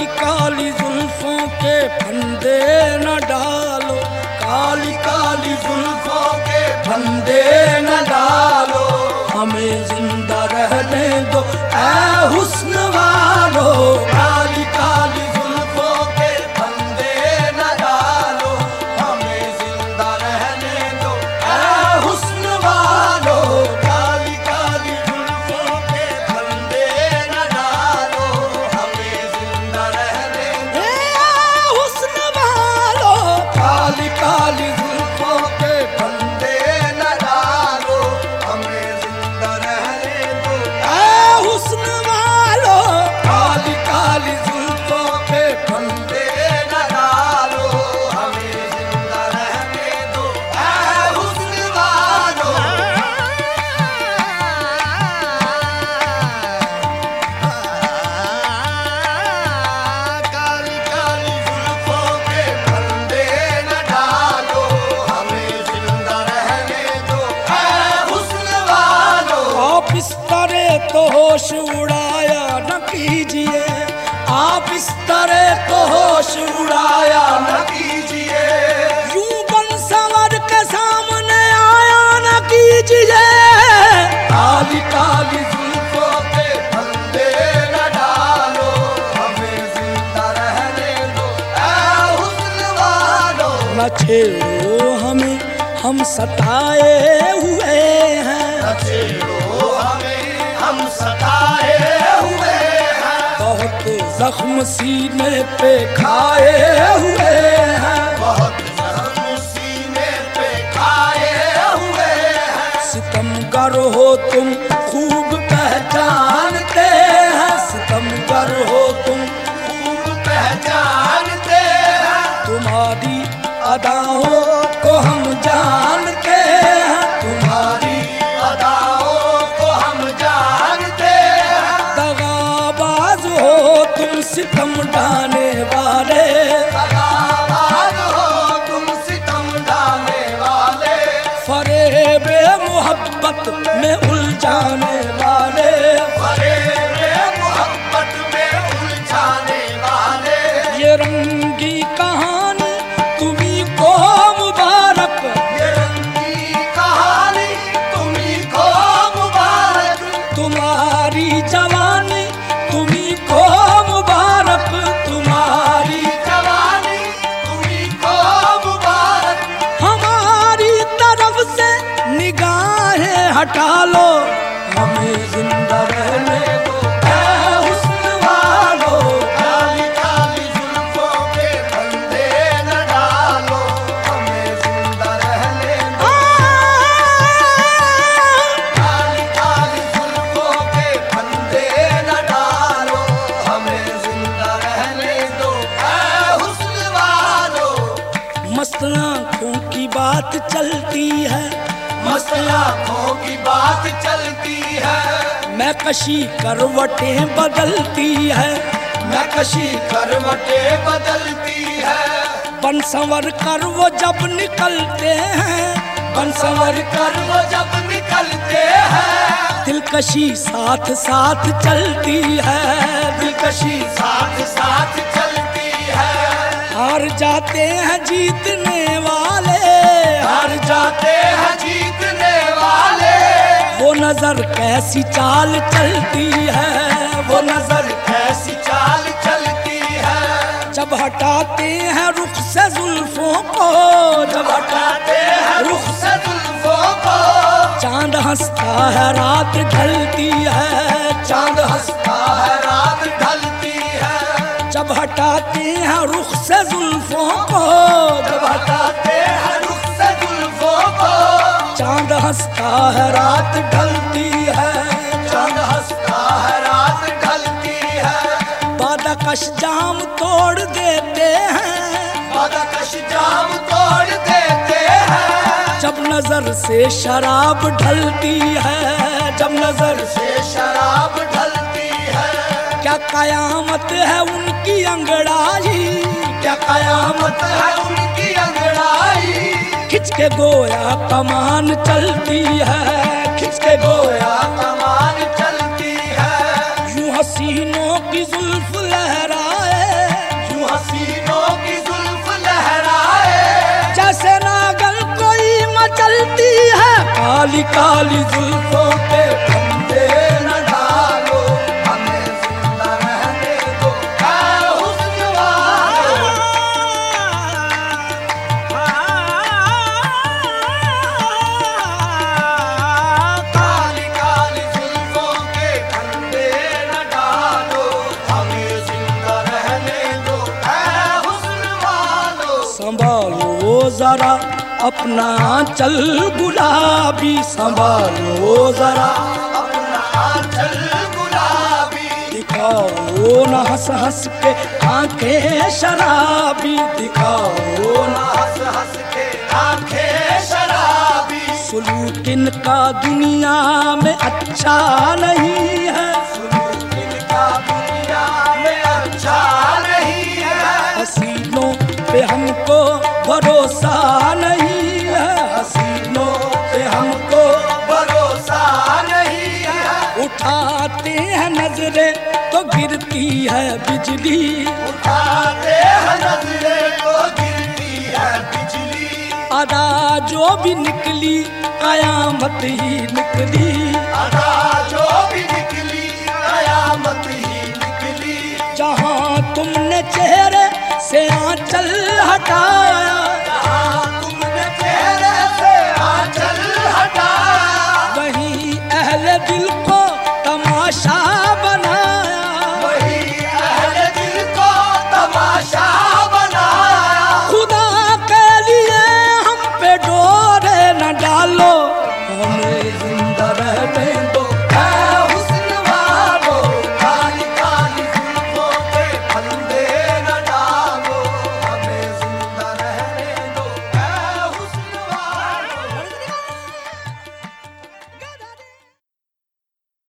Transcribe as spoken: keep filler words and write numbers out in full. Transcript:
काली काली जुल्फों के फंदे न डालो, काली काली जुल्फों के फंदे न डालो, हमें जिंदा रहने दो ऐ हुस्न वालो। काली काली जुल्फों के फंदे न डालो, हमें जिंदा रहने दो ऐ हुस्न वालो। काली काली जुल्फों के फंदे न डालो, हमें जिंदा रहने दो ऐ हुस्न वालो। काली काली जुल्फों के फंदे न डालो, हमें जिंदा रहने दो ऐ हुस्न वालो। काली काली जुल्फों के फंदे न डालो, हमें जिंदा रहने दो ऐ हुस्न वालो। काली काली जुल्फों के फंदे न डालो, हमें जिंदा रहने दो ऐ हुस्न वालो। आप इस तरह तो होश उड़ाया न कीजिए, आप इस तरह तो होश उड़ाया न कीजिए, यूं बन संवर के सामने आया न कीजिए। काली काली जुल्फों के फंदे न डालो, हमें जिंदा रहने दो ऐ हुस्न वालो। न छेड़ो हमें, हम सताए हुए हैं, न छेड़ो हमें, हम सताए हुए हैं, बहुत जख्म सीने पे खाए हुए हैं, बहुत जख्म सीने पे खाए हुए हैं। सितमगर हो तुम खूब पहचानते हैं, सितमगर हो तुम खूब पहचानते हैं, तुम्हारी अदाओं को हम जानते हैं, तुम्हारी अदाओं को हम जानते हैं। दगाबाज हो तुम सितम ढाने वाले, दगाबाज हो तुम सितम ढाने वाले, फरेबे मोहब्बत में उलझाने वाले, फरेबे मोहब्बत में उलझाने वाले। ये रंगी कहानी तुम्ही को मुबारक, ये रंगी कहानी तुम्ही को मुबारक, तुम्हारी जवानी तुम्ही को मुबारक, तुम्हारी जवानी तुम्ही को मुबारक। हमारी तरफ से निगाहें हटा लो, हमें जिंदा रहने दो ऐ हुस्न वालो। काली काली जुल्फों के फंदे न डालो, हमें जिंदा रहने दो। काली काली जुल्फों के फंदे न डालो, हमें जिंदा रहने दो ऐ हुस्न वालो। मस्त आँखों की बात चलती है, मस्त आँखों की बात चलती है, मैं कशी करवटें बदलती है, मैं कशी करवटें बदलती है। बन संवर कर वो जब निकलते हैं, बन संवर कर वो जब निकलते हैं, दिलकशी साथ साथ चलती है, दिलकशी साथ साथ चलती है। हार जाते हैं जीतने वाले, हार जाते हैं जीतने वाले, वो नजर कैसी चाल चलती है, वो नजर कैसी चाल चलती है। जब हटाते हैं रुख से जुल्फों को, जब हटाते हैं रुख से जुल्फों को, चांद हंसता है रात ढलती है, चांद हंसता है रात ढलती है। जब हटाते हैं रुख से जुल्फों को, जब हटाते हैं रुख से जुल्फों को, चांद हंसता है रात ढलती है, चांद हंसता है रात ढलती है। बादकश जाम तोड़ देते हैं, बादकश जाम तोड़ देते हैं, जब नजर से शराब ढलती है, जब नजर से शराब ढलती है। क्या कयामत है उनकी अंगड़ाई, क्या कयामत है उनकी अंगड़ाई, खिंच के गोया कमान चलती है, खिंच के गोया कमान चलती है। यूं हसीनों की जुल्फ लहराए, काली जुल्फों के फंदे न डालो, हमें जिंदा रहने दो ऐ हुस्न वालो। काली काली जुल्फों के फंदे न डालो, हमें जिंदा रहने दो ऐ हुस्न वालो। संभालो जरा अपना चल गुलाबी, संभालो जरा अपना चल गुलाबी। दिखाओ न हंस हंस के आंखें शराबी, दिखाओ न हंस हंस के आंखें शराबी। सुलूक इनका दुनिया में अच्छा नहीं है, सुलूक इनका दुनिया में अच्छा नहीं है। हसीनों पे हमको भरोसा नहीं है, हसीनों पे हमको भरोसा नहीं है। उठाते हैं नजरें तो गिरती है बिजली, उठाते हैं नजरें तो गिरती है बिजली। अदा जो भी निकली कयामत ही निकली, अदा जो भी निकली कयामत ही निकली। जहाँ तुमने चेहरे से आंचल हटाया, जहाँ तुमने चेहरे से आंचल हटाया, वहीं अहले दिल को तमाशा